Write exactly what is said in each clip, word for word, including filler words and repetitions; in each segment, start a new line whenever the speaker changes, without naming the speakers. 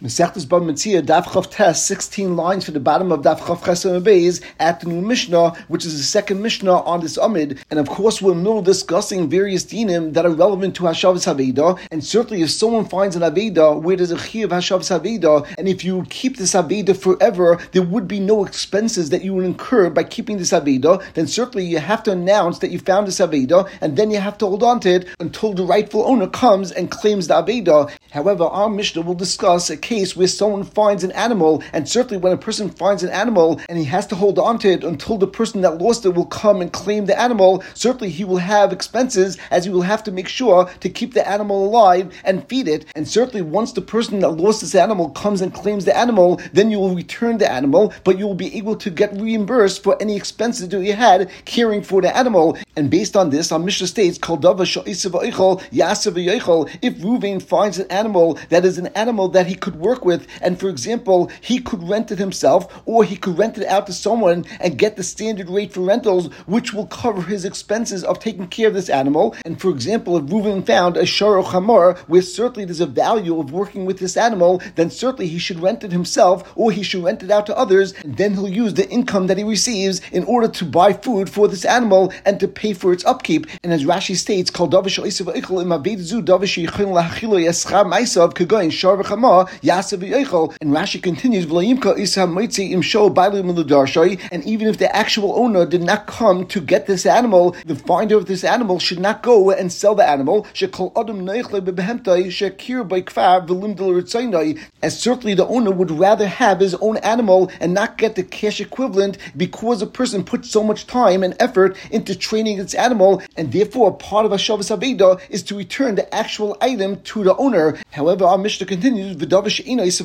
Mesechtes Bava Metzia, Daf Chav Tes, sixteen lines for the bottom of Daf Chav Chesed Beis at the new Mishnah, which is the second Mishnah on this Amid. And of course, we're now discussing various dinim that are relevant to Hashavas Haveda. And certainly, if someone finds an Haveda where there's a Chi of Hashavas Haveda, and if you keep this Haveda forever, there would be no expenses that you would incur by keeping this Haveda, then certainly you have to announce that you found this Haveda, and then you have to hold on to it until the rightful owner comes and claims the Haveda. However, our Mishnah will discuss a case where someone finds an animal, and certainly when a person finds an animal and he has to hold on to it until the person that lost it will come and claim the animal, certainly he will have expenses, as he will have to make sure to keep the animal alive and feed it. And certainly once the person that lost this animal comes and claims the animal, then you will return the animal, but you will be able to get reimbursed for any expenses that you had caring for the animal. And based on this, our Mishnah states, if Reuven finds an animal that is an animal that he could work with, and for example, he could rent it himself, or he could rent it out to someone and get the standard rate for rentals, which will cover his expenses of taking care of this animal. And for example, if Reuven found a shar or chamor, where certainly there's a value of working with this animal, then certainly he should rent it himself, or he should rent it out to others, and then he'll use the income that he receives in order to buy food for this animal and to pay for its upkeep. And as Rashi states, Kol davar she'osav eichel im aved zu davar she'yichol lahachilo yeschar ma'asav kagoyin shar v'chama yasav v'yichol. And Rashi continues, V'layimka isa moitzi im sho bailu miludarshay. And even if the actual owner did not come to get this animal, the finder of this animal should not go and sell the animal. Shekol adam neichle bebehemtai shekir by kfar v'lim del ritzaynai. As certainly the owner would rather have his own animal and not get the cash equivalent, because a person put so much time and effort into training its animal, and therefore part of Hashavas Haveda is to return the actual item to the owner. However, our Mishnah continues, However, if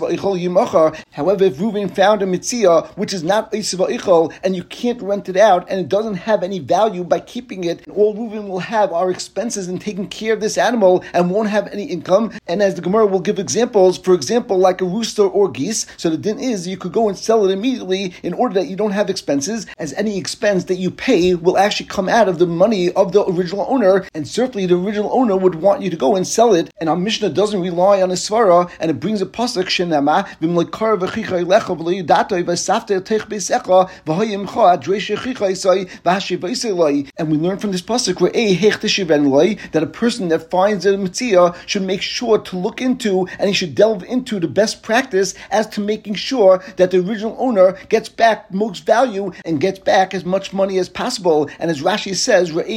Reuven found a mitzia which is not Eisav Eichel, and you can't rent it out, and it doesn't have any value by keeping it, and all Reuven will have are expenses in taking care of this animal and won't have any income. And as the Gemara will give examples, for example, like a rooster or geese, so the din is you could go and sell it immediately in order that you don't have expenses, as any expense that you pay will actually come out of the money of the original owner, and certainly the original owner would want you to go and sell it. And our Mishnah doesn't rely on a svara, and it brings a pasuk shenama v'mlekar v'chicha lecha v'leyudatoi v'safte teich beisecha v'hoyimcha adreishe chicha isai v'hashivaisei. And we learn from this pasuk re'ei heich teshiven loi, that a person that finds a mitzia should make sure to look into, and he should delve into the best practice as to making sure that the original owner gets back most value and gets back as much money as possible. And as Rashi says, that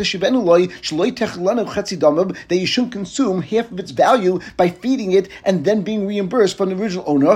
you shouldn't consume half of its value by feeding it and then being reimbursed from the original owner.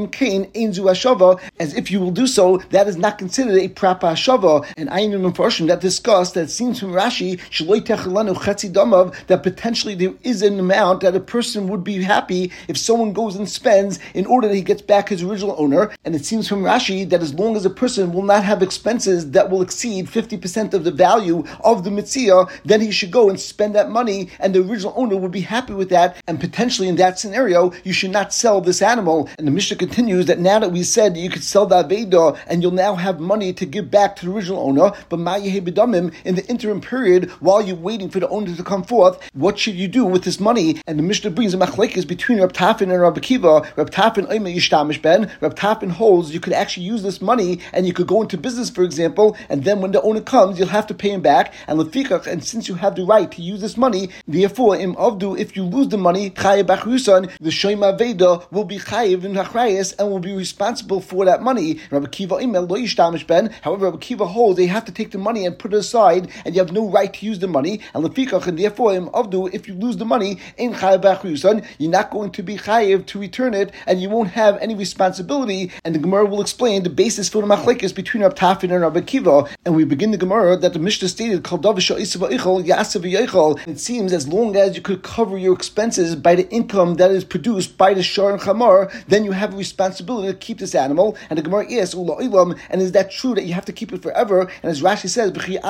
As if you will do so, that is not considered a proper hashava. And I am in that discussed that it seems from Rashi that potentially there is an amount that a person would be happy if someone goes and spends in order that he gets back his original owner. And it seems from Rashi that as long as a person will not have expenses that will exceed fifty percent of the value of the mitzia, then he should go and spend that money, and the original owner would be happy with that. And potentially in that scenario, you should not sell this animal. And the Mishnah continues that now that we said you could sell the Aveda and you'll now have money to give back to the original owner, but ma'yehei b'damim, in the interim period while you're waiting for the owner to come forth, what should you do with this money? And the Mishnah brings a machlekes between Reb Tafin and Reb Akiva. Reb Tafin oimei yishtamish ben. Reb Tafin holds you could actually use this money and you could go into business, for example, and then when the owner comes, you'll have to pay him back. And lefikach, and since you have the right to use this money, therefore, im avdu, if you lose the money, chayev b'chrusan, the shoyma veda will be chayev in hachrayas and will be responsible for that money. Rabbi Kiva imel lo yishtamish ben. However, Rabbi Kiva holds they have to take the money and put it aside, and you have no right to use the money. And lefikach, and therefore, im avdu, if you lose the money in chayev b'chrusan, you're not going to be chayev to return it, and you won't have any responsibility. And the Gemara will explain the basis for the machlekes between Rabbi Tafin and Rabbi Kiva. And we begin the Gemara that the Mishnah stated, it seems as long as you could cover your expenses by the income that is produced by the shar and chamar, then you have a responsibility to keep this animal. And the Gemara asks, and is that true that you have to keep it forever? And as Rashi says,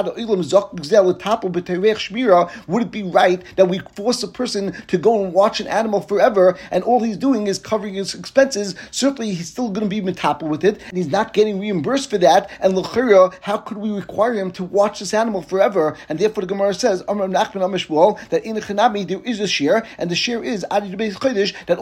would it be right that we force a person to go and watch an animal forever, and all he's doing is covering his expenses? Certainly he's still going to be metapel with it, and he's not getting reimbursed for that. And l'chira, how could we require him to watch this animal forever? And therefore the Gemara says, that in the Chanami there is a share, and the share is that all you have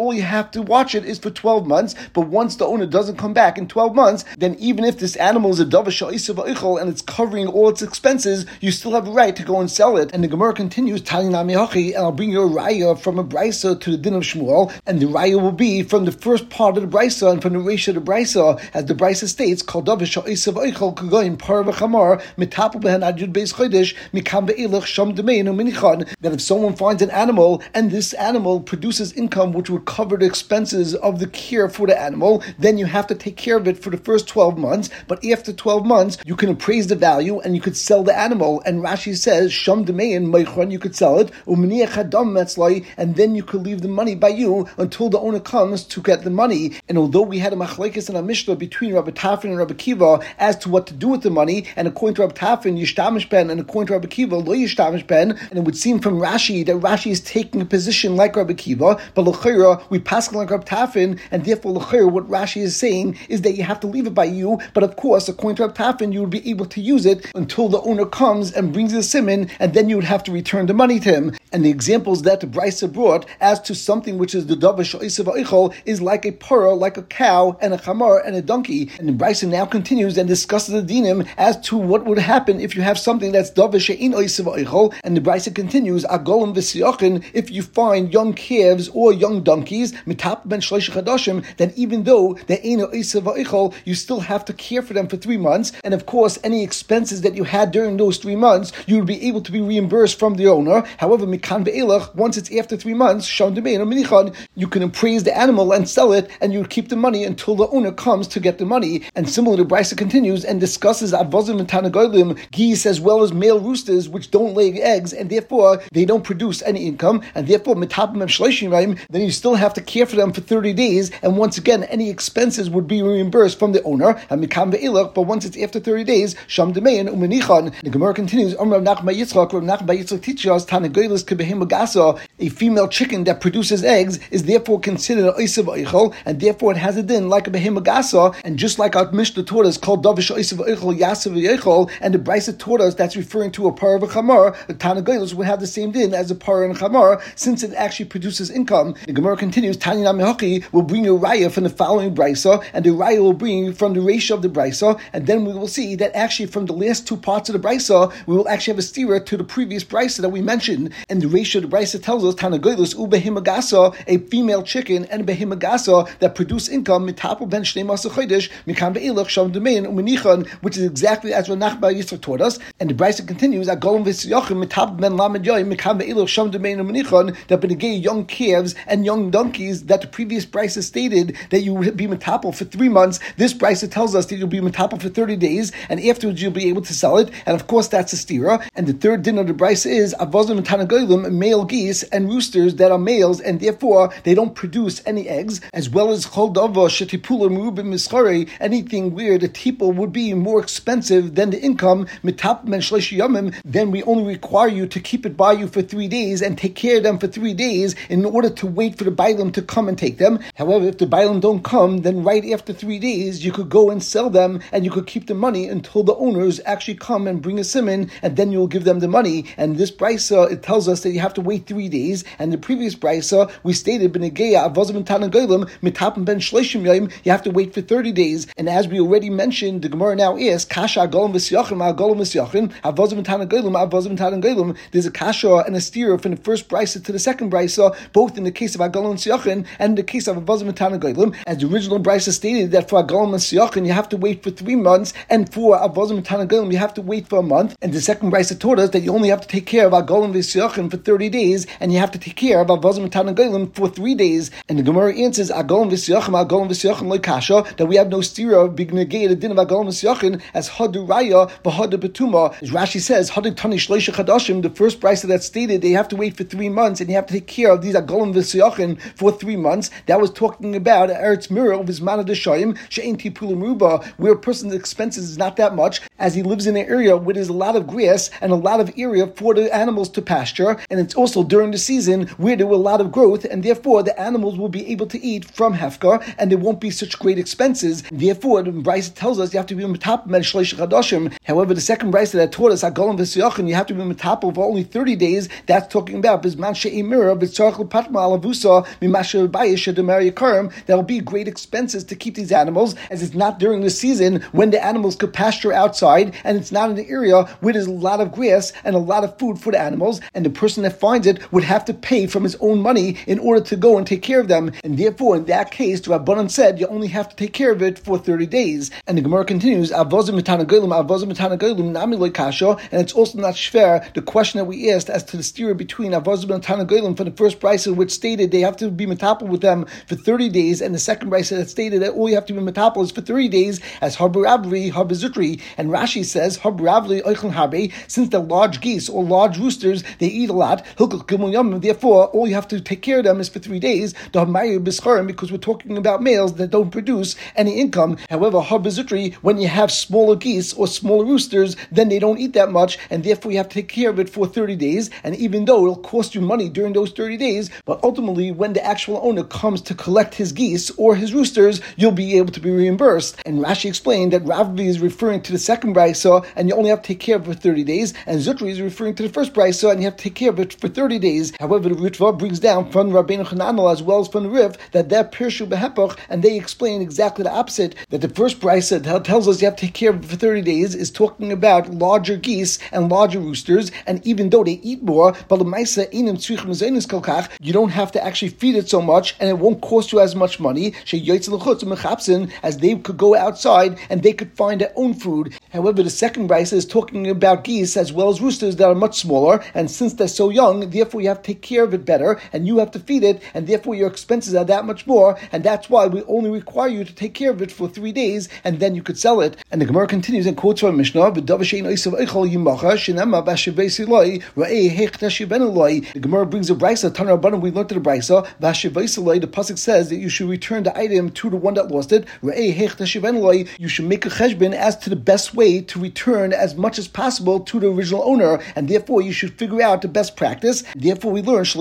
have to watch it is for twelve months, but once the owner doesn't come back in twelve months, then even if this animal is a davar she'osav ha'ochel and it's covering all its expenses, you still have a right to go and sell it. And the Gemara continues, Tani nami hachi, and I'll bring you a raya from a brisa to the din of Shmuel, and the raya will be from the first part of the brisa and from the reisha of the brisa, as the brisa states, Kol davar she'osav ha'ochel kugoyin par v'chamar mitapel behen ad yud beis chodesh mikam ve'elach sham demeinu minichan, that if someone finds an animal and this animal produces income which would cover the expenses of the care for the animal, then you have to take care of it for the first twelve months, but after twelve months, you can appraise the value and you could sell the animal. And Rashi says, Sham Demein Meichon, you could sell it, Umniach Hadam Metzlai, and then you could leave the money by you until the owner comes to get the money. And although we had a machlekes and a mishnah between Rabbi Tafin and Rabbi Kiva as to what to do with the money, and according to Rabbi Tafin, Yishtamish Ben, and according to Rabbi Kiva, Lo Yishtamish Ben, and it would seem from Rashi that Rashi is taking a position like Rabbi Kiva, but L'chayra, we pass like Rabbi Tafin, and therefore L'chayra, what Rashi is saying is that you have to leave it by you, but of course, according to Rabbi Tafin, you would be able to use it until the owner comes and brings the simon, and then you would have to return the money to him. And the examples that the Brisa brought as to something which is the davar she'osav ha'ochel is like a parah, like a cow, and a chamar, and a donkey. And the Brisa now continues and discusses the dinim as to what would happen if you have something that's davar she'in osav ha'ochel. And the Brisa continues, agolim v'siyachin, if you find young calves or young donkeys, mitap ben shlosh chadashim, then even though they ain't osav ha'ochel, you still have to care for them for three months. And of course, any expenses that you had during those three months, you would be able to be reimbursed from the owner. However, mikan ve'elach, once it's after three months, sham demein or minichan, you can appraise the animal and sell it, and you would keep the money until the owner comes to get the money. And similarly, the Brisa continues and discusses avozim and tanagolim, geese as well as male roosters, which don't lay eggs, and therefore they don't produce any income, and therefore mitapim shleishim, then you still have to care for them for thirty days, and once again, any expenses would be reimbursed from the owner, and mikan ve'elach, but once it's after thirty days, sham demein u'menichan. The Gemara continues, Amar Rav Nachman bar Yitzchak, Rav Nachman bar Yitzchak teaches us, tanagolis kebehema gasa, a female chicken that produces eggs is therefore considered an osav ha'ochel, and therefore it has a din like a behema gasa, and just like our Mishnah taught us, called davar she'osav ha'ochel yasav ha'ochel, and the Brisa taught us that's referring to a parah of a chamar, the tanagolis would have the same din as a parah and a chamar, since it actually produces income. The Gemara continues, Tanya Nami Hachi will bring you a raya from the following Brisa, and the raya will bring you from the ratio of the Brisa, and then we will see that actually from the last two parts of the Brisa, we will actually have a stira to the previous Brisa that we mentioned, and the ratio of the Brisa tells us, Tanagolis u behimagasa, a female chicken, and behimagasa that produce income, mitapel ben shnei masa chodesh, mikan ve'elach sham demein u'menichan, which is exactly as Rav Nachman bar Yitzchak taught us, and the Brisa continues, Agolim v'siyachim mitapel ben lamed yoyim, mikan ve'elach sham demein u'menichan, that benegay young calves and young donkeys that the previous Brisa stated that you would be metapel for three months. This Brisa tells us that you'll be metapel for thirty days, and afterwards you'll be able to sell it, and of course that's a stira. And the third din of the Brisa is avozim and tanagolim, male geese and roosters that are males, and therefore they don't produce any eggs, as well as chol dava shetipula merubim mischari, anything where the tipul would be more expensive than the income, mitap men shleshi yamim, then we only require you to keep it by you for three days and take care of them for three days in order to wait for the bailam to come and take them. However, if the bailam don't come, then right after three days you could go and sell them, and you could keep the money until the owners actually come and bring a simon, and then you'll give them the money. And this brisa, it tells us that you have to wait three days, and the previous brisa we stated benegeya avozim and tanagolim mitapim ben shleishim yom, you have to wait for thirty days. And as we already mentioned, the Gemara now asks kasha agolim v'syachim agolim v'syachim avozim and tanagolim avozim and tanagolim. There's a kasha and a steer from the first brisa to the second brisa, both in the case of agolim and syachin and in the case of avozim and tanagolim. As the original brisa stated that for agolim and syachin you have to wait for three months, and for avozim and tanagolim you have to wait for a month. And the second brisa taught us that you only have to take care of agolim v'syachin for thirty days, and you have to take care of avozim and tanagolim for three days. And the Gemara answers agolim v'syachin agolim v'syachin lo kasha, that we have no stira b'gnegei the din of agolim v'syachin as hadu raya v'hadu betuma. As Rashi says, hadu tani shleisha chadashim, the first brisa that stated they have to wait for three months and you have to take care of these agolim v'syachin for three months. That was talking about eretz mirror of his mana d'shayim she'en tipul meruba, where a person's expenses is not that much, as he lives in an area where there's a lot of grass and a lot of area for the animals to pasture, and it's also during the season where there will a lot of growth, and therefore the animals will be able to eat from hefka, and there won't be such great expenses. Therefore, the Brisa tells us you have to be metapel ben shleish chadashim. However, the second Brisa that taught us agolim v'syachin you have to be metapel for only thirty days. That's talking about bisman she'emira b'tzarich l'patma alavusa mimash there will be great expenses to keep these animals, as it's not during the season when the animals could pasture outside, and it's not in an area where there's a lot of grass and a lot of food for the animals, and the person that finds it would have to pay from his own money in order to go and take care of them. And therefore, in that case, the Rabbanan said you only have to take care of it for thirty days. And the Gemara continues, Avozim mitana goylum, avozim mitana goylum, nami lo kasha, and it's also not shver, the question that we asked as to the steer between avozim and mitana goylum for the first brisa, which stated they have to be metapel with them for thirty days, and the second brisa that stated that all you have to be metapel is for thirty days, as habaravli, habazutri. And Rashi says, habaravli oichlin habe, since they're large geese or large roosters, they eat a lot, therefore all you have to take care of them is for three days, because we're talking about males that don't produce any income. However, habazutri, when you have smaller geese or smaller roosters, then they don't eat that much, and therefore you have to take care of it for thirty days, and even though it'll cost you money during those thirty days, but ultimately when the actual owner comes to collect his geese or his roosters, you'll be able to be reimbursed. And Rashi explained that Ravvi is referring to the second brisa, and you only have to take care of it for thirty days, and Zutri is referring to the first brisa, and you have to take care of it for thirty days. However, the Ritva brings down from Rabbeinu Chananel as well as from the Riv that they're Pirshu Behepach, and they explain exactly the opposite, that the first brisa that tells us you have to take care of it for thirty days is talking about larger geese and larger roosters, and even though they eat more, but you don't have to actually feed it so much, and it won't cost you as much money, as they could go outside and they could find their own food. However, the second brisa is talking about geese as well as roosters that are much smaller, and since they're so young, therefore you have to take care of it better, and you have to feed it, and therefore your expenses are that much more, and that's why we only require you to take care of it for three days, and then you could sell it. And the Gemara continues and quotes from Mishnah, the Gemara brings a brisa, Tanur Rabbanan, we learned to the brisa, the pasuk says that you should return the item to the one that lost it. You should make a cheshbon as to the best way to return as much as possible to the original owner, and therefore you should figure out the best practice. Therefore, we learn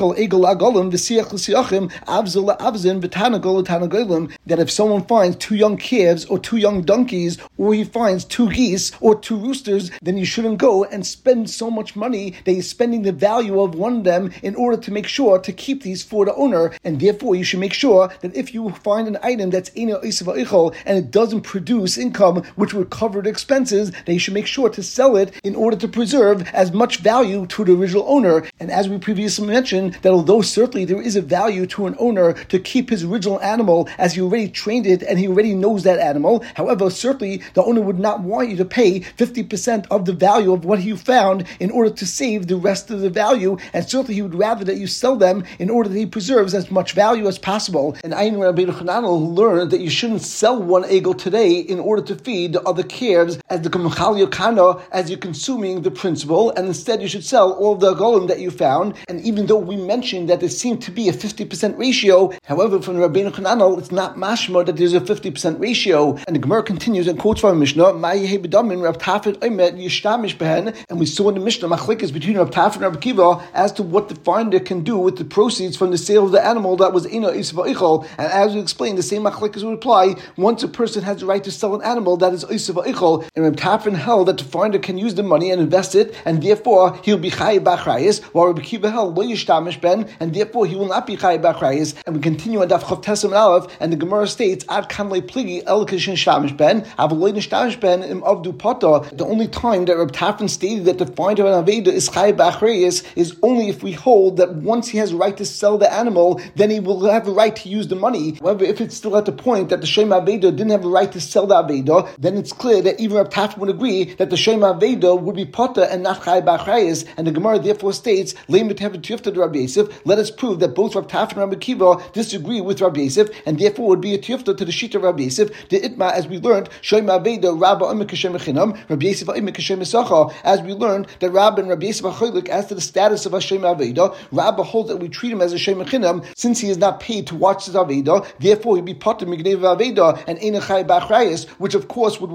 that if someone finds two young calves or two young donkeys, or he finds two geese or two roosters, then you shouldn't go and spend so much money that you're spending the value of one of them in order to make sure to keep these for the owner. And therefore, you should make sure that if you find an item that's and it doesn't produce income which would cover the expenses, then you should make sure to sell it in order to preserve as much value to the original owner. And as we previously mentioned, that although certainly there is a value to an owner to keep his original animal, as he already trained it and he already knows that animal, however, certainly the owner would not want you to pay fifty percent of the value of what you found in order to save the rest of the value, and certainly he would rather that you sell them in order that he preserves as much value as possible. And Ayin Rabbeinu Chananel learned that you shouldn't sell one egel today in order to feed the other calves as the Kamachal Yokana, as you're consuming the principal, and instead you should sell all of the golem that you found. And even though we mentioned that there seemed to be a fifty percent ratio, however, from Rabbeinu Chananel, it's not mashma that there's a fifty percent ratio. And the Gemara continues and quotes from Mishnah, and we saw in the Mishnah machlekes between Rav Tafet and Rav Kiva as to what the finder can do with the proceeds from the sale of the animal that was Eina Isva Ichol. And as we explained, the same machlekes would apply once a person has the right to sell an animal that is Isva Ichol. And Rav Tafet held that the finder can use the money and invest it, and therefore he'll be Chayav B'Achrayis, while Rav Kiva held Lo Yishtamish Ben, and therefore he will not be Chayav B'Achrayis. And we continue on Daf Chav Tesam Aleph, and the Gemara states Ad Kanlei Pligi El Kishin Shtamish Ben, Avol Nishtamish Ben Im Avdu Pata. The only time that Rav Tafet stated that the finder of an Aveda is Chayav B'Achrayis is only if we hold that once he has a right to sell the animal, then he will have a right to use the money. However, if it's still at the point that the Shem Aveda didn't have a right to sell the Aveda, then it's clear that even Rav Tafet would agree that the Shem Aveda would be Pata and not Chayav B'Achrayis. And the Gemara therefore states, let us prove that both Rav Tafet and Rabbi Kiva disagree with Rabbi Yosef, and therefore would be a tiyufta to the sheet of Rabbi Yosef. The itma, as we learned, Shem Aveda Rabba Omer Kashem Echinam, Rabbi Yosef Omer Kashem Esacha. As we learned that Rabba and Rabbi Yosef Acholik, as to the status of a Shem Aveda, Rabba holds that we treat him as a Shem Echinam since he is not paid to watch his Aveda. Therefore, he'd be part of Mignev Aveda and Ein Chai B'Achrayis, which of course would work out both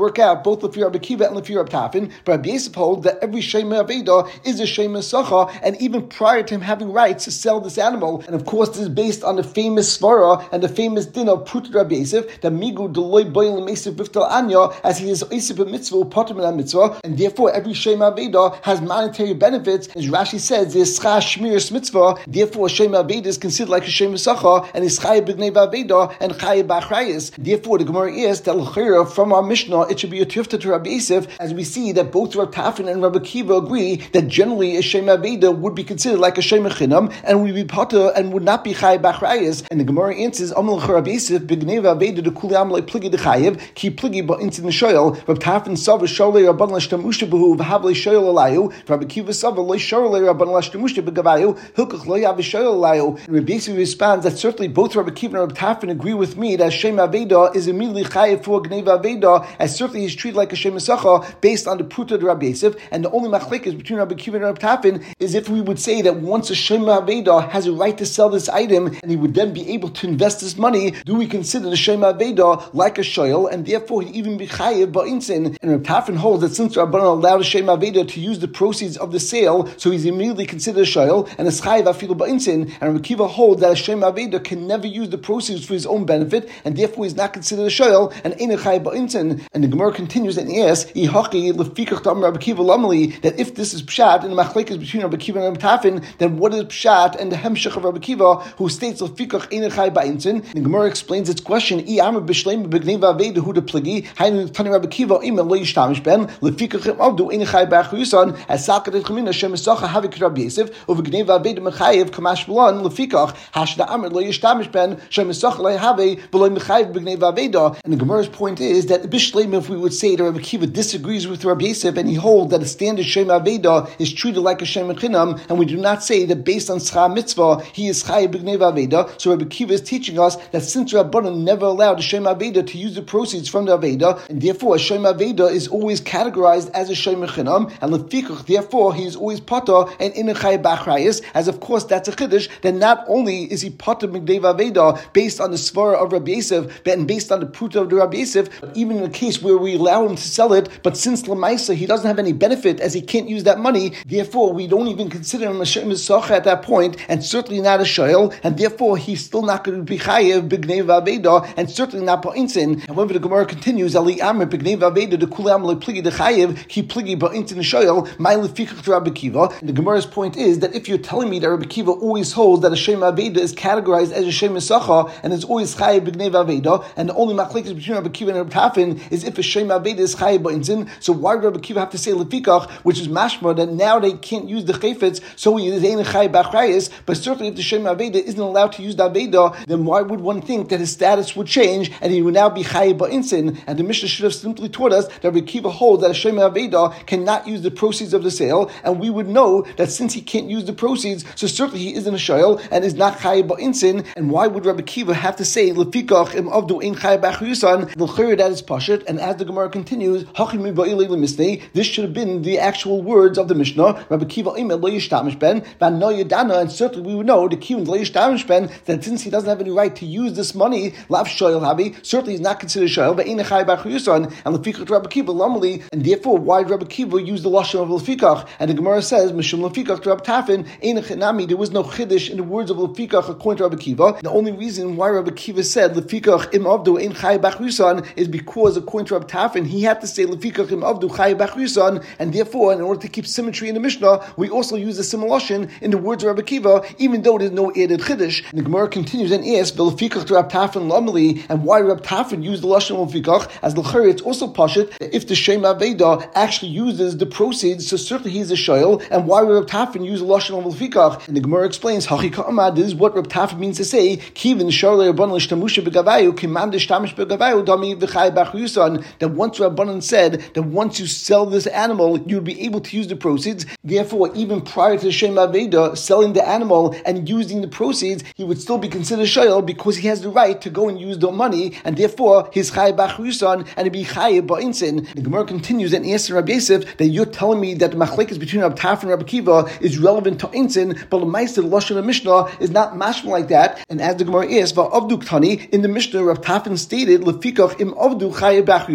both Lefi Rabbi Akiva and Lefi Rabbi Tafin, but Rabbi Yosef holds that every Shema Aveda is a Shema Sacha, and even prior to him having rights to sell this animal. And of course, this is based on the famous Svara and the famous din of Prut Rabbi Yosef, that Migu Deloy Boil Mesef Biftal Anya, as he is Yosef a mitzvah, Potem in a mitzvah, and therefore every Shema Aveda has monetary benefits. As Rashi says, there's Schach Shmiras mitzvah, therefore Shema Aveda is considered like a Shema Sacha, and is Chayav B'gnei Aveda and Chayav B'achrayis. Therefore, the Gemara is that L'chira from our Mishnah, it should be a tifta to Rabbi Yosef, as we see that both Rabbi Tafin and Rabbi Akiva agree that generally a Shema Aveda would be considered like a Shema Chinam, and would be potter and would not be Chayav B'achrayis. And the Gemara answers, Amal Rabbi Yosef B'gnei Aveda de Kuli Amalei Pligi de Chayav Ki Pligi Ba'intin Shoyel. Rabbi Tafin Sava Sholei Rabban Lashtamusha B'hu V'havlei Shoyel Alayu. Rabbi Akiva Sava Loi Sholei Rabban Lashtamusha B'gavayu Hilkach Loi Yav Shoyel Alayu. Rabbi Yosef responds that certainly both Rabbi Akiva and Rabbi Tafin agree with me that Shema Aveda is immediately Chayav for Gneva Aveda, as certainly he's treated like a Shema Sacha based on the Pruta of Rabbi Yosef. And the only machlekes between Rabbi Akiva and Rabbi Tafin is if we would say that once a Shema Aveda has a right to sell this item and he would then be able to invest this money, do we consider the Shema Aveda like a shoyel, and therefore he'd even be Chayav Ba'insin? And Rabbi Tafin holds that since Rabbanan allowed a Shema Aveda to use the proceeds of the sale, so he's immediately considered a shoyel, and it's Chayav Afilu Ba'insin. And Rabbi Akiva holds that a Shema Aveda can never use the proceeds for his own benefit, and therefore he's not considered a shoyel, and ain't a Chayav Ba'insin. And the Gemara continues and asks, Ihaki Lefikach Tam Rabbi Akiva Lamali, that if this is Pshat and the machlekes between Rabbi Akiva and Rabbi Tafin, then what is Pshat and the Hemshech of Rabbi Akiva, who states Lefikach ain't a Chayav Ba'insin? The Gemara explains its question, I Amr B'Shleim B'Gneva Aveda Hu de Pligi, Hainu Tani Rabbi Akiva Ima Lo Yishtamish Ben, Lefikach Im Avdu ain't a Chayav Ba'achuyusan, as Salkadet Chamina Shem Esacha Havik Rabbi Yosef, over Gneva Aveda Mechayev Kamash B'lan, Lefikach, Hashda Amr Lo Yishtamish Ben, Shem Esacha Lo Have, B'Lo Mechayev B'Gneva Aveda. And the Gemara's point is that B'Shleim, if we would say that Rabbi Akiva disagrees with Rabbi Yosef and he holds that a standard Shema Aveda is treated like a Shema Chinam, and we do not say that based on Schar Mitzvah he is Chayav B'Gneva Aveda, so Rabbi Akiva is teaching us that since Rabbanan never allowed a Shema Aveda to use the proceeds from the Aveda, and therefore a Shema Aveda is always categorized as a Shema Chinam, and Lefikach, therefore he is always Potter and in a Chayav B'achrayis, as of course that's a Chiddush, then not only is he Potter B'Gneva Aveda based on the Svara of Rabbi Yosef, and based on the Pruta of the Rabbi Yosef, but even in a case where we allow him to sell it, but since Lamaisa he doesn't have any benefit as he can't use that money, therefore we don't even consider him a Shema Sacha at that point, and certainly not a Shoyel, and therefore he's still not going to be Chayev B'Gneva Aveda, and certainly not Ba'insin. However, the Gemara continues, Ali Amr B'Gneva Aveda de Kulam Le Pligi de Chayev Ki Pligi Ba'insin Shoyel My Lefikach to Rabbi Akiva. And the Gemara's point is that if you're telling me that Rabbi Akiva always holds that a Shema Aveda is categorized as a Shema Sacha and is always Chayev B'Gneva Aveda, and the only machlekes between Rabbi Akiva and Rabbi Tafin is if a Shema Aveda is Chayav Ba'insin, so why would Rabbi Akiva have to say Lefikach, which is mashma that now they can't use the chayfetz, so he is ain't a Chayav B'achrayis? But certainly if the Shema Aveda isn't allowed to use the Aveda, then why would one think that his status would change and he would now be Chayav Ba'insin? And the Mishnah should have simply taught us that Rabbi Akiva holds that a Shema Aveda cannot use the proceeds of the sale, and we would know that since he can't use the proceeds, so certainly he isn't a shoyel and is not Chayav Ba'insin. And why would Rabbi Akiva have to say Lefikach Im Avdu Ein Chayav B'achrayusan? The chayr that is pashut, and as the Gemara continues, Hachim Ba'ilei Lemisnei, this should have been the actual words of the Mishnah. Rabbi Akiva Imed Lo Yishtamish Ben V'No Yadana, and certainly we would know the Kivin Lo Yishtamish Ben that since he doesn't have any right to use this money, Lav Shoyel Habi, certainly he's not considered shoyel, but Ein Chayav B'achrayusan, and Lefikach Rabbi Akiva Lamali, and therefore why did Rabbi Akiva use the lashon of Lefikach? And the Gemara says Mishum Lefikach to Rabbi Tafin Ein Chinami, there was no chiddush in the words of Lefikach according to Rabbi Akiva. The only reason why Rabbi Akiva said Lefikach Im Avdu Ein Chayav B'achrayusan is because according to Rabbi Tafin he had to say Lefikach Im Avdu Chayav B'achrayusan, and therefore in order to keep symmetry in the Mishnah we also use a similar lashon in the words of Rabbi Akiva, even though there's no added chiddush. And the Gemara continues and asks Lefikach to Rabbi Tafin Lamali, and why Rabbi Tafin used the lashon of Lefikach? As l'chayr it's also pashut that if the Shema Aveda actually uses the proceeds, so certainly he's a shoyel, and why would Rabbi Tafin use the lashon of Lefikach? And the Gemara explains Hachi Ka'amad, this is what Rabbi Tafin means to say Kivin Sharle Rabbanan L'Shtamusha B'Gavayu Kimam D'Shtamish B'Gavayu Dami V'Chayav B'achrayusan, that once Rabbanan said that once you sell this animal you'd be able to use the proceeds, therefore even prior to the Shema Aveda selling the animal and using the proceeds he would still be considered shoyel because he has the right to go and use the money, and therefore his Chayav B'achrayusan and it be Chayav Ba'insin. The Gemara continues and asks Rabbi Yosef that you're telling me that the machlekes between Rabbi Tafin and Rabbi Akiva is relevant to Insin, but the Ma'aseh the lashon of Mishnah is not mashma like that. And as the Gemara asks, Va'avdu Ktani, in the Mishnah Rabbi Tafin stated Lefikach Im Avdu Chayav B'achrayusan,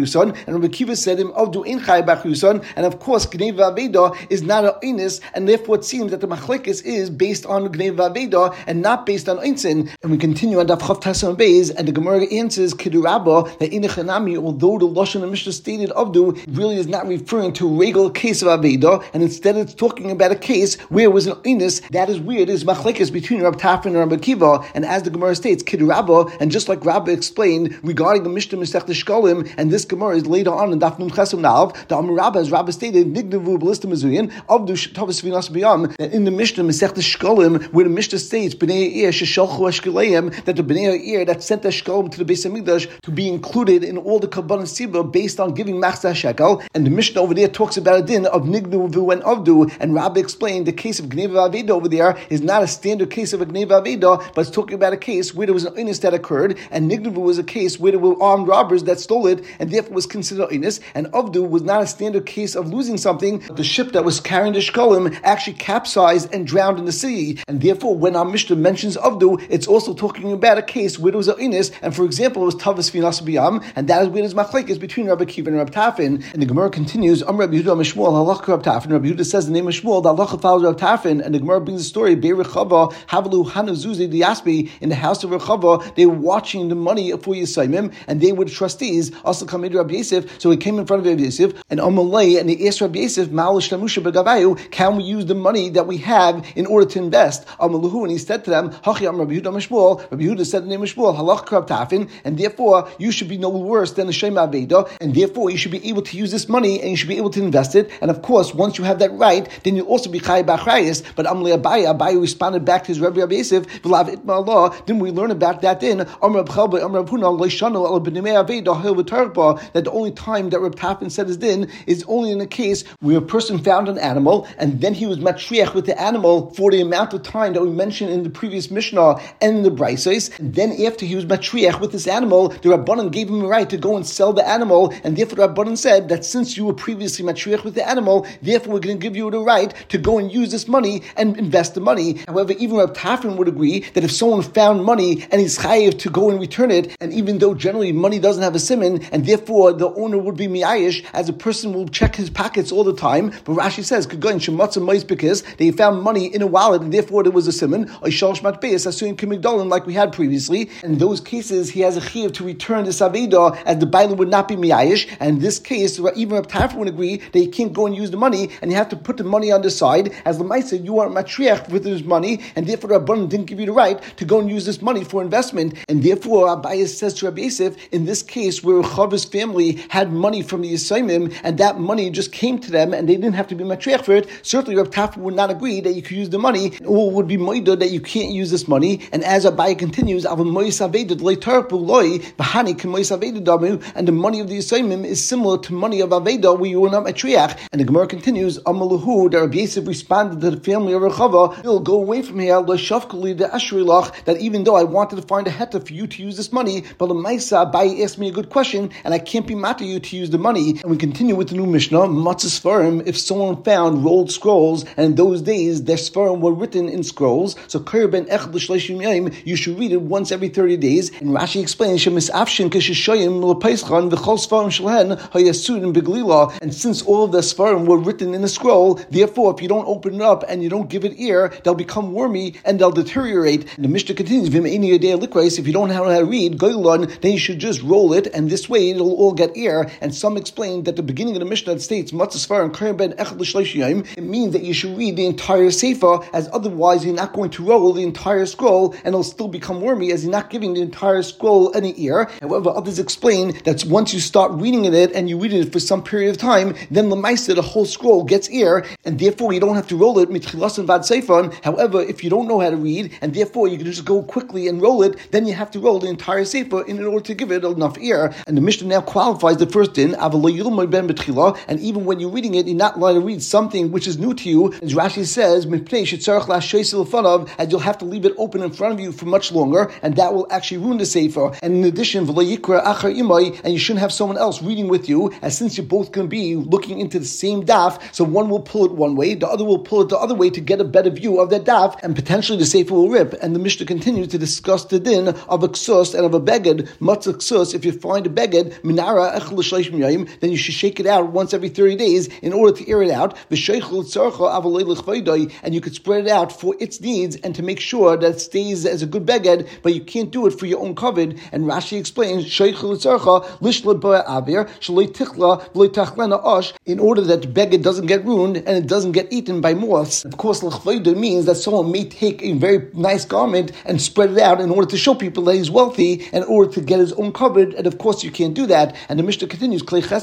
and Rabbi Kiva said him Avdu ein chay b'achriusan, and of course Gneva Aveda is not an Einis, and therefore it seems that the Machlekes is based on Gneva Aveda and not based on Einsin. And we continue on Daf Chav Tasan Beis, and the Gemara answers Kidurabba that Inechanami, although the Lashon and Mishnah stated Avdu, really is not referring to a regular case of Aveda, and instead it's talking about a case where it was an Einis. That is weird. It is Machlekes between Rabbi Tafin and Rabbi Kiva, and as the Gemara states, Kidurabba, and just like Rabbi explained regarding the Mishnah Masechta Shkolim, and this Gemara is later on in Daf Nun Chesam Nav, the Amar Rabba, as Rabbi stated, Nigdavu B'listim Azuyin, Avdu Tavis Vinas B'yam, that in the Mishnah Masechta Shkolim, where the Mishnah states, B'nei Eir Sheshalchu Eshkileim, that the B'nei Eir that sent the Shkolim to the Beis Hamikdash to be included in all the Kabbalah Siba based on giving Machzah Shekel, and the Mishnah over there talks about a din of Nigdavu and Avdu, and Rabbi explained the case of Gneva Aveda over there is not a standard case of a Gneva Aveda, but it's talking about a case where there was an Einis that occurred, and Nigdavu was a case where there were armed robbers that stole it, and therefore was considered Einis, and Avdu was not a standard case of losing something. The ship that was carrying the Shkolim actually capsized and drowned in the sea, and therefore when our Mishnah mentions Avdu, it's also talking about a case where there was an Einis, and for example it was Tavis Finas B'yam, and that is where there's Machlekes between Rabbi Kiva and Rabbi Tafin. And the Gemara continues, Am Rabbi Yehuda Mishmuel Halach Rabbi Tafin. Rabbi Yehuda says the name of Shmuel, the halacha follows Rabbi Tafin, and the Gemara brings the story, Bei Rechava, Havalu Hanazuzi Diaspi, in the house of Rechava, they were watching the money for Yisayimim, and they were the trustees, also come into Rabbi Yosef, so he came in front of Rabbi Yosef, and Amalei, and they asked Rabbi Yosef, Ma'al Shtamusha B'Gavayu, can we use the money that we have in order to invest? Amaluhu, and he said to them, Hachi Am Rabbi Yehuda Mishmuel, Rabbi Yehuda said the name of Shmuel, Halach Rabbi Tafin, and therefore you should be no worse than the Shema Aveda, and therefore you should be able to use this money, and you should be able to invest it, and of course, once you have that right, then you'll also be Chai B'Achrayis. But Amalei Abaye, Abaye responded back to his Rabbi Rabbi Yosef, V'lav Itma Allah, didn't we learn about that in Amr Abchalba, Amr Abhuna, Leishanu, Al B'nimei Aveda, Hil V'Tarpa, that the only time that Rabbi Tafin said his din is only in a case where a person found an animal, and then he was matriach with the animal for the amount of time that we mentioned in the previous Mishnah and in the Braisos, and then after he was matriach with this animal, the Rabbanan gave him a right to go and sell the animal, and therefore the Rabbanan said that since you were previously matriach with the animal, therefore we're going to give you the right to go and use this money and invest the money. However, even Rabbi Tafin would agree that if someone found money and he's chayiv to go and return it, and even though generally money doesn't have a siman, and therefore the owner would be miyayish, as a person will check his pockets all the time, but Rashi says, that he found money in a wallet, and therefore there was a siman, like we had previously. In those cases, he has a chayiv to return this aveda, as the bailam would not be miyayish, and in this case, even Rabbi Tafin would agree that he can't go and use the money, and you have to put the money on the side, as the Maisa, you are matriach with his money, and therefore Rabbanan didn't give you the right to go and use this money for investment. And therefore, Abaye says to Rabbi Yosef, in this case where Chava's family had money from the Yisayimim, and that money just came to them, and they didn't have to be matriach for it, certainly Rabbi Tafin would not agree that you could use the money, or would be moida that you can't use this money. And as Abaye continues, and the money of the Yisayimim is similar to money of Aveda, where you were not matriach. And the Gemara continues, Amaluhu, that Rabbi Yosef responded to the family of Rechava, you'll go away from here, that even though I wanted to find a heta for you to use this money, but the Maisa Abaye asked me a good question, and I can't be mad at you to use the money. And we continue with the new Mishnah, Matzah Sfarim, if someone found rolled scrolls, and in those days their Sfarim were written in scrolls, so Kir ben Echad L'Shleishim Yom, you should read it once every thirty days. And Rashi explains, Shemis Afshin K'Shishoyim L'Peischan V'chol Sfarim Shalhen Hayasud and Beglila, and since all of the Sfarim were written in a scroll, therefore if you don't open it up and you don't give it ear, they'll become wormy and they'll deteriorate. And the Mishnah continues, if you don't know how to read, then you should just roll it, and this way it'll all get ear. And some explain that the beginning of the Mishnah states, it means that you should read the entire Sefer, as otherwise you're not going to roll the entire scroll, and it'll still become wormy, as you're not giving the entire scroll any ear. However, others explain that once you start reading it, and you read it for some period of time, then the Maisa, the whole scroll gets ear, and therefore you don't have to roll it. However, if you don't know how to read, and therefore you can just go quickly and roll it, then you have to roll the entire Sefer in order to give it enough ear. And the Mishnah now qualifies the first din, and even when you're reading it, you're not allowed to read something which is new to you. As Rashi says, as you'll have to leave it open in front of you for much longer, and that will actually ruin the Sefer. And in addition, and you shouldn't have someone else reading with you, as since you're both going to be looking into the same daf, so one will pull it one way, the other will pull it the other way to get a better view of that daf, and potentially the Sefer will rip. And the Mishnah continues to discuss the din of a ksus and of a beged, matzah ksus, if you find a beged, minara, then you should shake it out once every thirty days in order to air it out. And you could spread it out for its needs and to make sure that it stays as a good beged, but you can't do it for your own covet. And Rashi explains, in order that the beged doesn't get ruined and it doesn't get eaten by moths. Of course, l'chvayda means that someone may take a very nice garment and spread it out in order to show people that he's wealthy, in order to get his own covet, and of course you can't do that. And the Mishnah continues,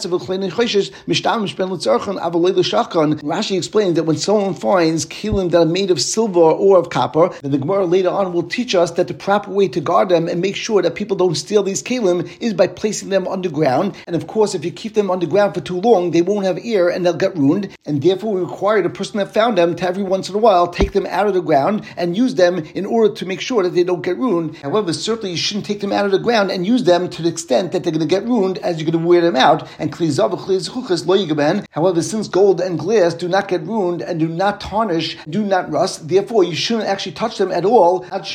Rashi explains that when someone finds kelim that are made of silver or of copper, then the Gemara later on will teach us that the proper way to guard them and make sure that people don't steal these kelim is by placing them underground. And of course, if you keep them underground for too long, they won't have air and they'll get ruined. And therefore, we require the person that found them to every once in a while take them out of the ground and use them in order to make sure that they don't get ruined. However, certainly you shouldn't take them out of the ground and use them to the extent that they're going to get ruined as you're going to wear them out. And however, since gold and glass do not get ruined and do not tarnish, do not rust, therefore you shouldn't actually touch them at all. As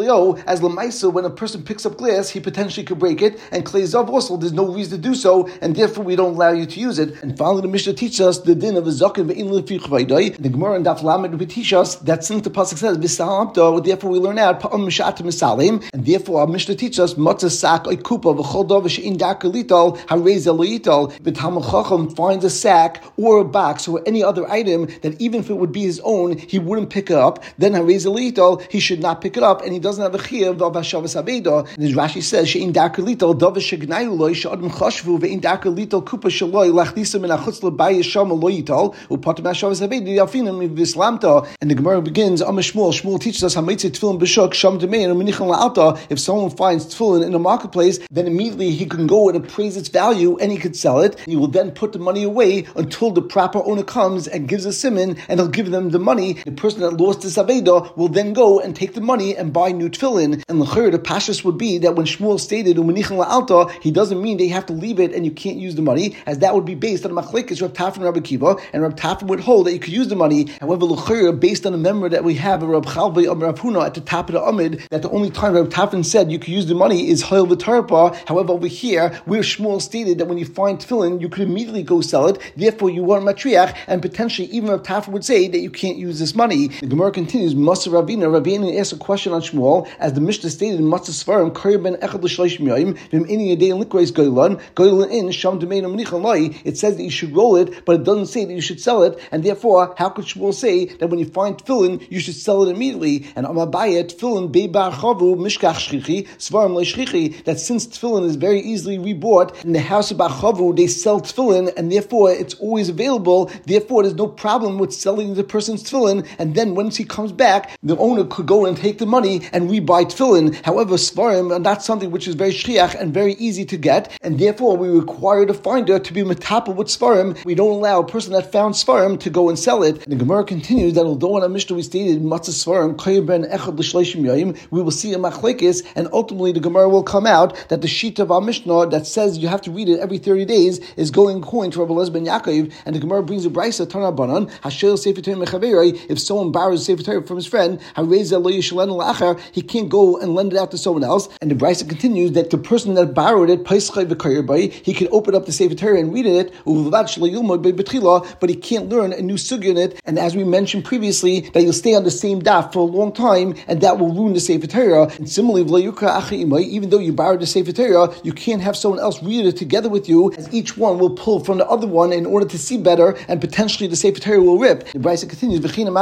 Lamaisa, when a person picks up glass, he potentially could break it, and clay zav also, there's no reason to do so, and therefore we don't allow you to use it. And finally, the Mishnah teaches us the din of a zaken ve'in lefi chvaydai. The Gemara and Daf Lamed will teach us that since the pasuk says v'salamto, therefore we learn out pa'am mishat misalim, and therefore our Mishnah teaches us matzah sak oikupa v'chol davar she'in darker lital harei zelital. The Talmud Chacham finds a sack or a box or any other item that even if it would be his own, he wouldn't pick it up. Then harei zelital, he should not pick it up, and he doesn't have a chiyuv of hashavas abeda. And as Rashi says, she'in darker lital davar shegnayu loy she'adam chashvu ve'in darker lital kupa shaloi lachdisa min achutz l'bayis sham loyital upatam hashavas abeda yafinim v'islamta. And the Gemara begins, Amar Shmuel. Shmuel teaches us hamaitze tefillin b'shuk sham demein u'menichan la'alta. If someone finds tefillin in a marketplace, then immediately he can go and appraise its value and he could sell it. He will then put the money away until the proper owner comes and gives a simon, and he'll give them the money. The person that lost his aveda will then go and take the money and buy new tefillin. And l'chayr, the pashas would be that when Shmuel stated u'menichan la'alta, he doesn't mean they have to leave it and you can't use the money, as that would be based on machlekes Rav Tafan and Rabbi Kiva, and Rav Tafan would hold that you could use the money. However, l'chayr, based on the memory that we have of Rav Chalvei of Rav Huna at the top of the Amid, that the only time Rav Tafan said you could use the money is Hayil v'Tarpa. However, over here, where Shmuel stated that when you find tefillin, you could immediately go sell it, therefore you want matriach, and potentially even Rav Tafan would say that you can't use this money. The Gemara continues, Masa Ravina, Ravina asked a question on Shmuel, as the Mishnah stated in Matzah Svarim, Kari ben Echad l'shloshim yoyim, v'im ini yadei likreis goylan, goylan in, sham demein u'menichan lai. It says that you should roll it, but it doesn't say that you should sell it, and therefore, how could Shmuel say that when you find tefillin, you should sell it immediately? And Amabaya, tefillin beibar chavu mishkach shchichi, svarim leishchichi, that since tefillin is very easily rebought, in the house of Bachavu, they sell tefillin, and therefore it's always available, therefore there's no problem with selling the person's tefillin, and then once he comes back, the owner could go and take the money and rebuy tefillin. However, svarim are not something which is very shchiach and very easy to get, and therefore we require the finder to be metapa with svarim. We don't allow a person that found svarim to go and sell it. And the Gemara continues that although in our Mishnah we stated matzah svarim koyim ben echad l'shloshim yoyim, we will see a machlekes, and ultimately the Gemara will come out that the sheet of our Mishnah that says you have to read it every thirty days is going according to Rabbi Elazar ben Yaakov, and the Gemara brings a brisa Tana Banan Hashel Sefer Torah mechaverei. If someone borrows Sefer Torah from his friend, hareza lo yishalen la'achar, he can't go and lend it out to someone else. And the brisa continues that the person that borrowed it, paischay v'kayer bay, he can open up the Sefer Torah and read it, but he can't learn a new sugya in it. And as we mentioned previously, that you'll stay on the same daf for a long time, and that will ruin the Sefer Torah. And similarly, even though you borrowed the Sefer Torah, you can't have someone else read it together with you, as each one will pull from the other one in order to see better, and potentially the Sefer Torah will rip. The brisa continues,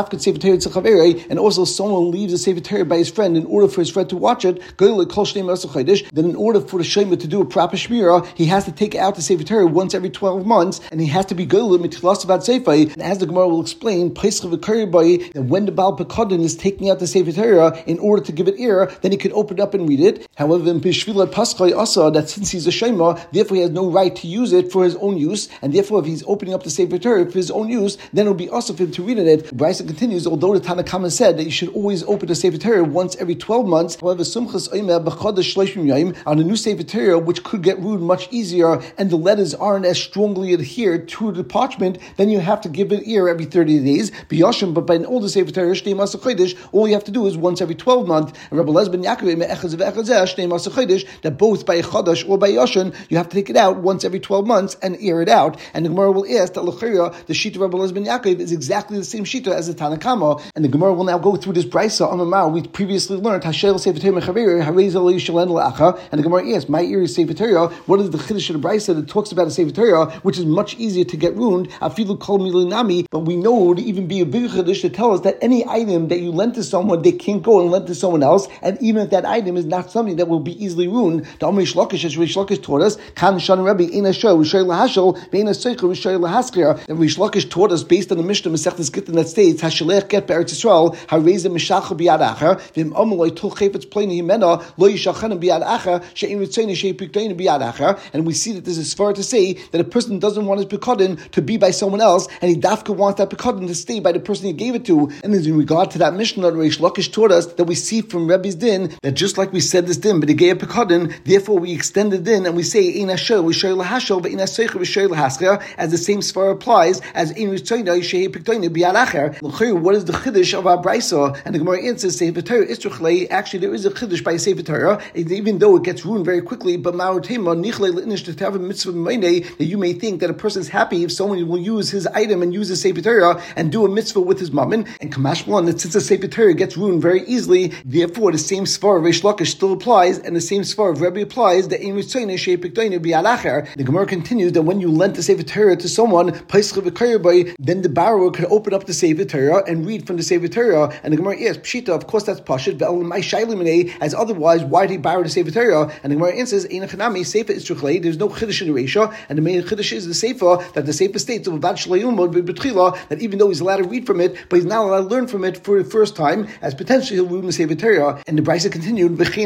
and also someone leaves the Sefer Torah by his friend in order for his friend to watch it, then in order for the shema to do a proper shmira, he has to take out the Sefer Torah once every twelve months, and he has to be goyel mitchilas about seifai. And as the Gemara will explain, that when the Baal Pekadin is taking out the Sefer Torah in order to give it ear, then he could open it up and read it. However, in Bishvilat Paschai Asa, that since he's a shema, therefore he has no right to use it for his own use, and therefore if he's opening up the Sefer Torah for his own use, then it will be also for him to read in it. Brisa continues, although the Tana Kama said that you should always open the Sefer Torah once every twelve months, however, Sumchas Oimeh B'Chodesh Shloshim Yom, on a new Sefer Torah, which could get ruined much easier, and the letters aren't as strongly adhered to the parchment, then you have to give it ear every thirty days. B'Yoshim, but by an older Sefer Torah, Shnei Masach Chodesh, all you have to do is once every twelve months. And Rabbi Elazar ben Yaakov, that both by a Chodesh or by Yoshin, you have have to take it out once every twelve months and air it out. And the Gemara will ask that l'chira, the Shita Rabbi Elazar ben Yaakov is exactly the same Shita as the Tanna Kama. And the Gemara will now go through this brisa on Amar. We previously learned Hashel Sefer Torah Mechaver Harei Zeh Lo Yishalen La'acha. And the Gemara asks, my ear is Sefer Torah. What is the chiddush of the brisa that talks about a Sefer Torah, which is much easier to get ruined? Afilu kol milinami. But we know to even be a big chiddush to tell us that any item that you lend to someone, they can't go and lend to someone else. And even if that item is not something that will be easily ruined, the Amar Rish Lakish, as Rish Lakish taught us, Kan Shan Rebbe Eina Shor Rishoy Lahashel Ve'eina Seicher Rishoy Lahaskir. And Rish Lakish taught us based on the Mishnah Masechtas Gittin that states Hashalech Get Be'eretz Yisrael Harei Mishachah B'Yad Acher V'im Amaloi Tul Chayfetz Pleini Himena Lo Yishachanah B'Yad Acher She'im Ritzoni She'ipikdoini B'Yad Acher. And we see that this is far to say that a person doesn't want his pekadin to be by someone else, and he dafka wants that pekadin to stay by the person he gave it to. And in regard to that Mishnah, Rish Lakish taught us that we see from Rebbe's din that just like we said this din, but he gave a pekadin, therefore we extend the din and we say Ein Asher Rishoy Lahashel Ve'ein Aseicher Rishoy Lahasker, as the same svar applies as Ein Ritzoni She'ipikdoini B'Yad Acher. What is the chiddush of our brisa? And the Gemara answers, Sefer Torah Istruchlei. Actually, there is a chiddush by Sefer Torah, even though it gets ruined very quickly. But Ma'arotema Nichlei L'inish to have a mitzvah that you may think that a person is happy if someone will use his item and use the Sefer Torah and do a mitzvah with his mammon. And Kamashmalan, that since the Sefer Torah gets ruined very easily, therefore the same svar of Rish Lakish still applies, and the same svar of Rebbe applies. The The Gemara continues that when you lent the Sefer Torah to someone, then the borrower could open up the Sefer Torah and read from the Sefer Torah. And the Gemara asks, Pshita, of course that's Pashit, as otherwise, why did he borrow the Sefer Torah? And the Gemara answers, there's no chiddush in the Reisha, and the main chiddush is the Sefer, that the Sefer states that even though he's allowed to read from it, but he's not allowed to learn from it for the first time, as potentially he'll ruin the Sefer Torah. And the Brisa continued, the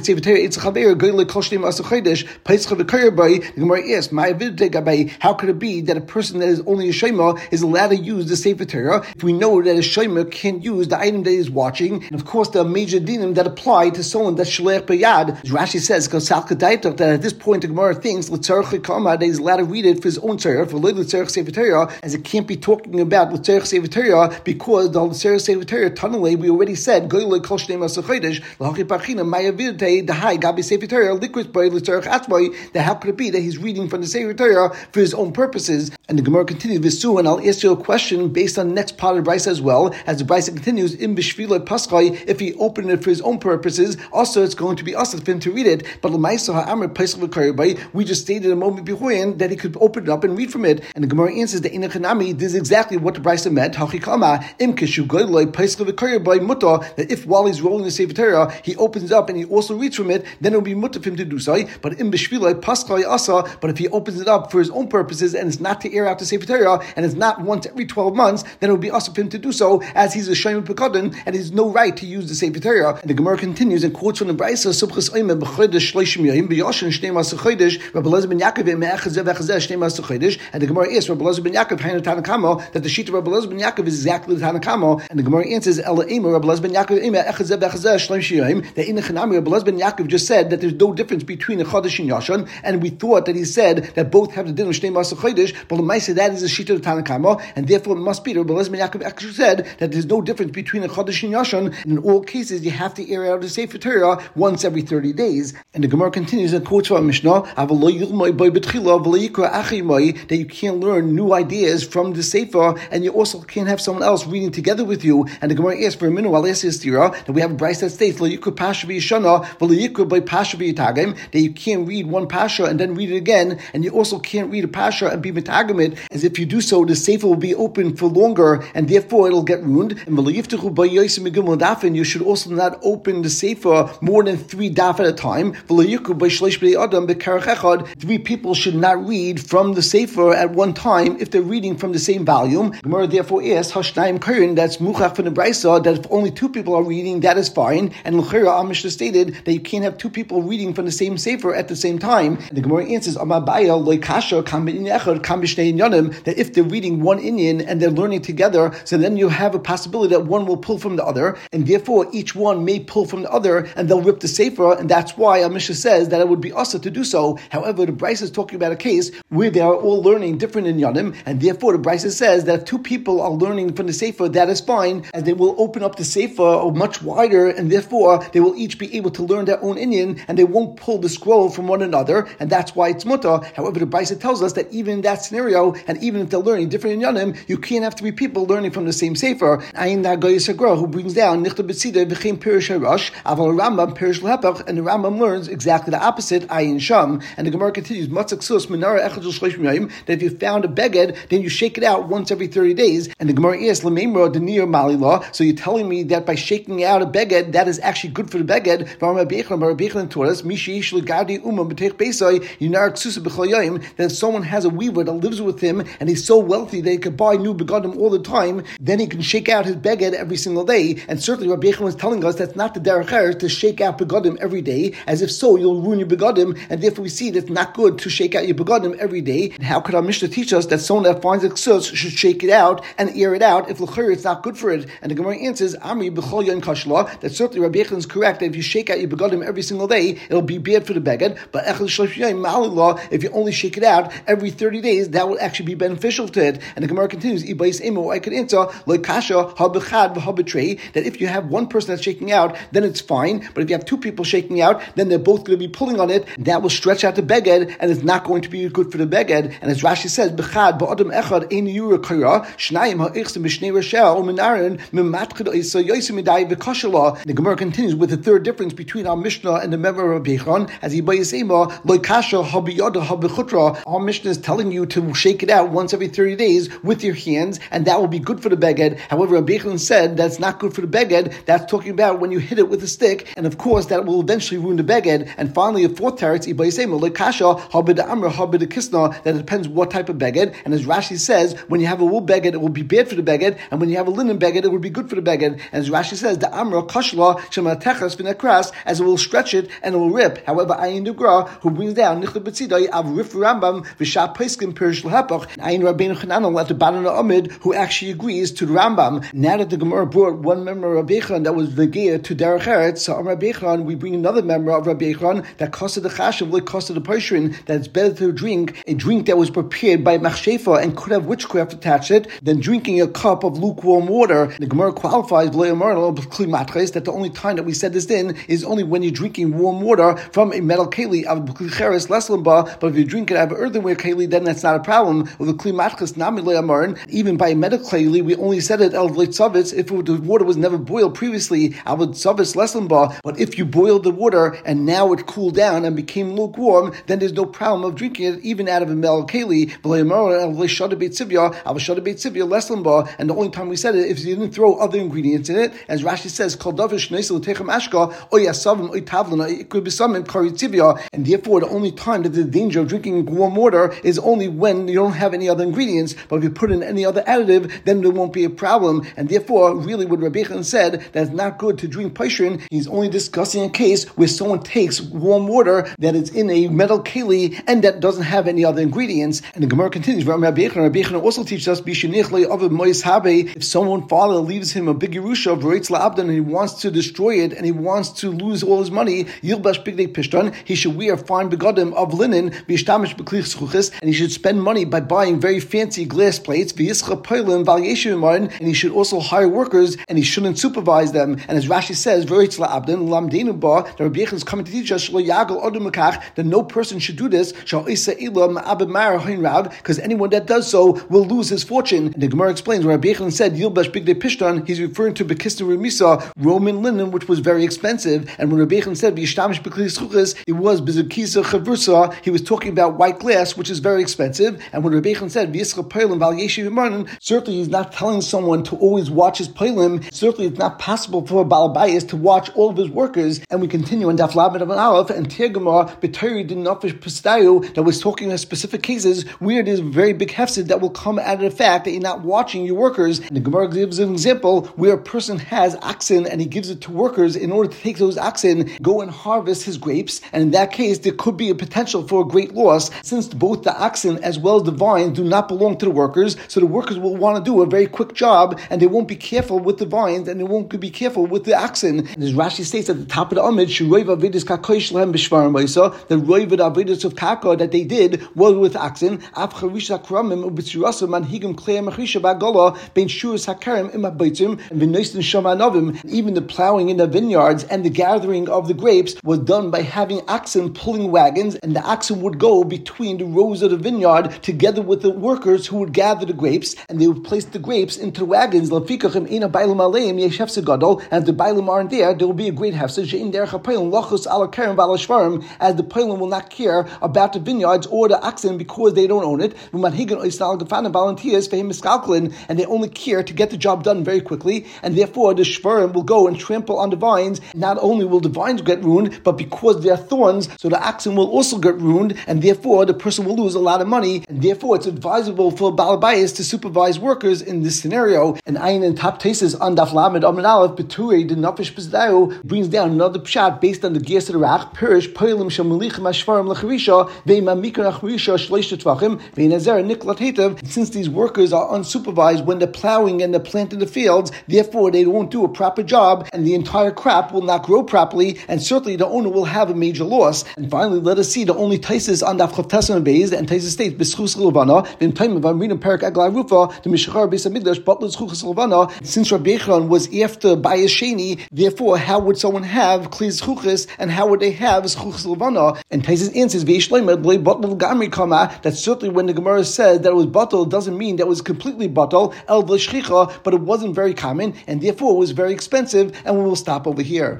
Gemara asks, how could it be that a person that is only a Shema is allowed to use the Sefer Torah if we know that a Shema can't use the item that he's watching? And of course, there are major dinim that apply to someone that's Shalech B'Yad. Rashi says, that at this point the Gemara thinks that he's allowed to read it for his own Torah, for L'Tzarech Sefer Torah, as it can't be talking about L'Tzarech Sefer Torah, because the L'Tzarech Sefer Torah, Tanale, we already said, Goyle Kol Shnei Masachodesh, L'Hachi Pachina, Mayavidte, Dahai, Gabi Sefer Torah, Liquid Boy, L'Tzarech Atzmai, that how could it be that he's reading from the Sefer Torah for his own purposes? And the Gemara continues, Visu, and I'll ask you a question based on the next part of the Brisa as well, as the Brisa continues, in Bishvila Paschai, if he opened it for his own purposes, also it's going to be asad for him to read it. But L'Maisa Ha'amr Paschal V'Karibay, we just stated a moment beforehand that he could open it up and read from it. And the Gemara answers that in Inachanami, this is exactly what the Brisa meant. Hachikama, Im Kishu Goyloi Paschal V'Karibay Mutta, that if while he's rolling the Sefer Torah, he opens it up and he also reads from it, then it will be mutta for him to do so. But in Bishvila Paschai Asa, but if he opens it up for his own purposes and it's not to air out the Sefer Torah, and it's not once every twelve months, then it would be also for him to do so, as he's a Shayim Pekadin, and he has no right to use the Sefer Torah. And the Gemara continues and quotes from the Brisa, Subchas Oimeh B'chodesh Shloshim Yom B'Yoshin Shnei Maseh Chodesh Rabbi Elazar ben Yaakov Me'echazeh V'echazeh Shnei Maseh Chodesh. And the Gemara asks Rabbi Elazar ben Yaakov Hainu Tanna Kama, that the sheet of Rabbi Elazar ben Yaakov is exactly the Tanna Kama. And the Gemara answers Ela Eimer Rabbi Elazar ben Yaakov Eimer Echazeh V'echazeh Shloshim Yom. That in the Chanami Rabbi Elazar ben Yaakov just said that there's no difference between a Chodesh and Yoshan, and we thought that he said that both have the din of Shnei Maseh Chodesh, but the Maisa that is a sheet of the Tanna Kama, and therefore it must be. Rabbi Elazar ben Yaakov actually said that there's no difference between a Chodesh and Yoshan, and in all cases you have to air out the Sefer Torah once every thirty days. And the Gemara continues and quotes from Mishnah, that you can't learn new ideas from the Sefer, and you also can't have someone else reading together with you. And the Gemara asks for a minute while this is that we have a Brisa that states that you can't read one pasha and then read it again, and you also can't read a pasha and be mitagam it, as if you do so the Sefer will be open for longer and therefore it'll get ruined. And you should also not open the Sefer more than three daf at a time. Three people should not read from the Sefer at one time if they're reading from the same volume. Gemara therefore asks, Hashnayim Karin, that's muchach from the Brisa, that if only two people are reading, that is fine. And L'chira, our Mishnah stated that you can't have two people reading from the same Sefer at the same time. And the Gemara answers, Amabaya loikasha kam b'in echad kam b'shnei Shnei Inyanim, that if they're reading one inyan and they're learning together, so then you have a possibility that one will pull from the other, and therefore each one may pull from the other, and they'll rip the sefer, and that's why our Mishnah says that it would be asa to do so. However, the Brisa is talking about a case where they are all learning different inyanim, and therefore the Brisa says that if two people are learning from the sefer, that is fine, as they will open up the sefer much wider, and therefore they will each be able to learn their own inyan, and they won't pull the scroll from one another, and that's why it's mutter. However, the Brisa tells us that even in that scenario, and even if they're learning different inyanim, you can't have three people learning from the same sefer. Ayin Nagoy Sagra, who brings down Nichta B'tzida V'chein Pirish HaRosh, Aval Rambam Pirish L'Hepach, and the Rambam learns exactly the opposite, Ayin Sham. And the Gemara continues, Matzak Sus Menara Echad Shlosh Yom, that if you found a beged, then you shake it out once every thirty days. And the Gemara asks, L'meimra Denir Malila, so you're telling me that by shaking out a beged, that is actually good for the beged. That if someone has a weaver that lives with him and he's so wealthy that he could buy new begadim all the time, then he can shake out his beged every single day. And certainly Rabbi Yechon was telling us that's not the derech eretz to shake out begadim every day, as if so you'll ruin your begadim, and therefore we see that it's not good to shake out your begadim every day. And how could our Mishnah teach us that someone that finds a ksus should shake it out and air it out if l'chayr it's not good for it? And the Gemara answers, Amri b'chol yon kashla, that certainly Rabbi Yechon is correct that if you shake out your begadim every single day, it'll be bad for the beged. But echad shlosh yom ma'alillah, if you only shake it out every thirty days, that will actually be beneficial to it. And the Gemara continues, Ibais emo, I could answer, like kasha habechad v'habetray, that if you have one person that's shaking out, then it's fine. But if you have two people shaking out, then they're both going to be pulling on it. That will stretch out the beged, and it's not going to be good for the beged. And as Rashi says, bechad ba'adam echad ein yura kara shnayim ha'echsim b'shnei rashel u'menarin mimatchid isa yosim midai v'kashala. The Gemara continues with the third difference between our Mishnah and the Memra of Bechon, as Ibais emo, like kasha habiyada habechutra. Our Mishnah is telling you to shake it out once every thirty days with your hands, and that will be good for the beged. However, Rabbi Yechon said that's not good for the beged. That's talking about when you hit it with a stick, and of course that will eventually ruin the beged. And finally, a fourth teretz, Ibaisema, like kasha, habed amra, habed kisna, that it depends what type of beged. And as Rashi says, when you have a wool beged, it will be bad for the beged, and when you have a linen beged, it will be good for the beged. And as Rashi says, the amra kashla shematechas v'nekras, as it will stretch it and it will rip. However, Ayin Dugra, who brings down Nichta B'tzidai av Rif Rambam v'shah Peskim Pirish L'Hepach, Ayin Rabbeinu Chananel at the Baran Amid, who actually agrees to the Rambam. Now that the Gemara brought one member of Rabbi Yechon that was Vegea to Derech Eretz, so on Rabbi Yechon, we bring another member of Rabbi Yechon that costed the Chashav, like costed the Paishrin, that it's better to drink a drink that was prepared by Machshefa and could have witchcraft attached it, than drinking a cup of lukewarm water. The Gemara qualifies that the only time that we said this in is only when you're drinking warm water from a metal keli of Cheres Leslamba, but if you drink it out of an earthenware keli, then that's not a problem. With a kli matchas namile amarin, even by a metal keli, we only said it el v'litzavitz if the water was never boiled previously, al v'litzavitz leslamba. But if you boiled the water and now it cooled down and became lukewarm, then there's no problem of drinking it even out of a metal keli. And the only time we said it if you didn't throw other ingredients in it, as Rashi says, kol davish neisel techem ashka or yasavim or tavlana, it could be something karitzivia, and therefore the only time that the danger of drinking warm water is only when you don't have any other ingredients. But if you put in any other additive, then there won't be a problem. And therefore, really, what Rabbi Yechon said that it's not good to drink paishrin, he's only discussing a case where someone takes warm water that is in a metal keli and that doesn't have any other ingredients. And the Gemara continues. Rabbi Yechon, Rabbi Yechon also teaches us if someone father leaves him a big Yerusha of Reitz La'abdan and he wants to destroy it and he wants to lose all his money, Yilbash Bigdei Pishtan, he should wear fine begadim of linen, V'yishtamish b'klich zchuchis, and he should spend money by buying very fancy glass plates, V'yischa poilim v'al and he should also hire workers and he shouldn't supervise them. And as Rashi says, Reitz La'abdan, Lamdeinu ba, the Rabbi Yechon is coming to teach us that no person should do this, because anyone that does so will lose his fortune. And the Gemara explains, when Rabbi Yechon said Yilbash Bigdei Pishtan, he's referring to Bekista Remisa, Roman linen, which was very expensive. And when Rabbi Yechon said V'yishtamish b'kli zchuchis, it was Bezukisa Chavursa, he was talking about white glass, which is very expensive. And when Rabbi Yechon said V'yischa poilim v'al yeshiv imanin, certainly he's not telling someone to always watch his poilim. Certainly it's not possible for a Baal Bayis to watch all of his workers. And we continue on Daf Lamed of an Aleph and Tirgama B'Torah Din Nafish Pistayu, that was talking about specific cases where there's a very big hefsid that will come out of the fact that you're not watching your workers. And the Gemara gives an example where a person has oxen and he gives it to workers in order to take those oxen, go and harvest his grapes. And in that case, there could be a potential for a great loss, since both the oxen as well well as the vines do not belong to the workers, so the workers will want to do a very quick job, and they won't be careful with the vines, and they won't be careful with the oxen. And as Rashi states at the top of the Amid, the roivad avedis of kaka that they did was with oxen. Even the plowing in the vineyards and the gathering of the grapes was done by having oxen pulling wagons, and the oxen would go between the rows of the vineyard together with the workers who would gather the grapes, and they would place the grapes into the wagons. And if the bailim aren't there, there will be a great hefsed. As the pailim will not care about the vineyards or the oxen because they don't own it, and they only care to get the job done very quickly, and therefore the shvarim will go and trample on the vines. Not only will the vines get ruined, but because they are thorns, so the oxen will also get ruined, and therefore the person will lose a lot of money, and therefore it's advisable for Balabayas to supervise workers in this scenario. And Ayin and Top Tesis on Daf Lamed Amid Aleph Beturi the Nafish Pizdayu brings down another pshat based on the Gias of the Rach Pirish Poilim Shamulichim Ashvarim Lacharisha Ve'Mamikar Lacharisha Shleish Tvachim Ve'Nazer Niklat Hetev. Since these workers are unsupervised when they're plowing and they're planting the fields, therefore they won't do a proper job, and the entire crop will not grow properly, and certainly the owner will have a major loss. And finally, let us see the only Taisis on Daf Chavtasan and Beis, and Taisis states B'Schus L'Levana V'Im Taim V'Am Reading Perak Agla Rufa the Mishachar Beis Hamikdash Batla Schus L'Levana. Since Rabbi Yechon was after Bayis Sheni, therefore how would someone have Kli Schus and how would they have Schus L'Levana? And Taisis answers V'Yishleimed L'Ei Batla L'Gamri Kama, that certainly when the Gemara says that it was batal, doesn't mean that it was completely batal El V'Shchicha, but it wasn't very common, and therefore it was very expensive. And we will stop over here.